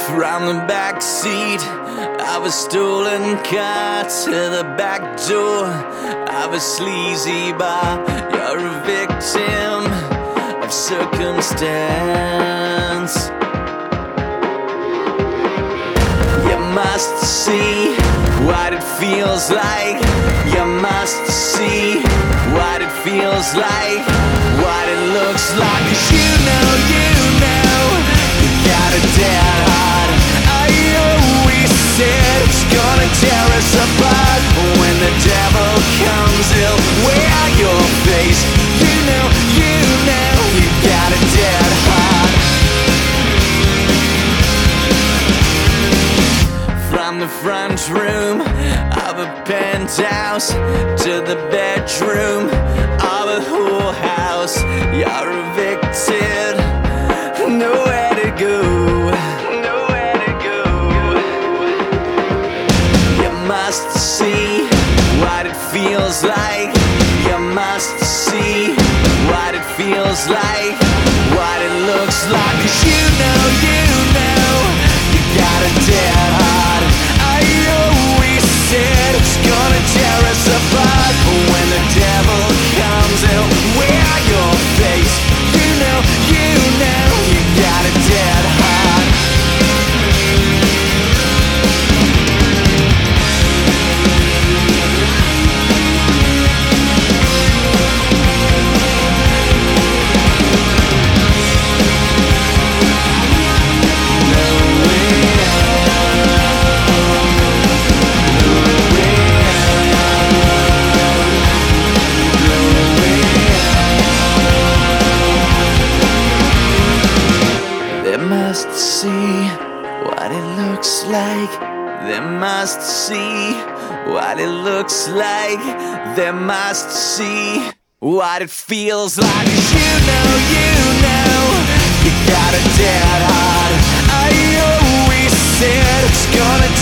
From the back seat of a stolen car to the back door of a sleazy bar, you're a victim of circumstance. You must see what it feels like. You must see what it feels like, what it looks like. 'Cause you know, you got a dead heart. I always said it's gonna tear us apart. When the devil comes, he'll wear your face. You know, you got a dead heart. From the front room of a penthouse to the bedroom of a whorehouse, you're evicted, nowhere to go, nowhere to go. You must see what it feels like. You must see what it feels like, what it looks like. 'Cause you know, you got a dead heart. I always said it's gonna tear us apart. But when the devil comes, he'll wear your face. You know, you got a dead heart. They must see what it looks like. They must see what it looks like. They must see what it feels like. 'Cause you know, you got a dead heart. I always said it's gonna